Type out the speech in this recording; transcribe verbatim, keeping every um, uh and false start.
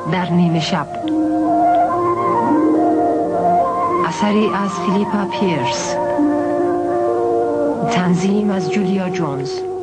در نیمه شب. اثری از فیلیپا پیرس، تنظیم از جولیا جونز.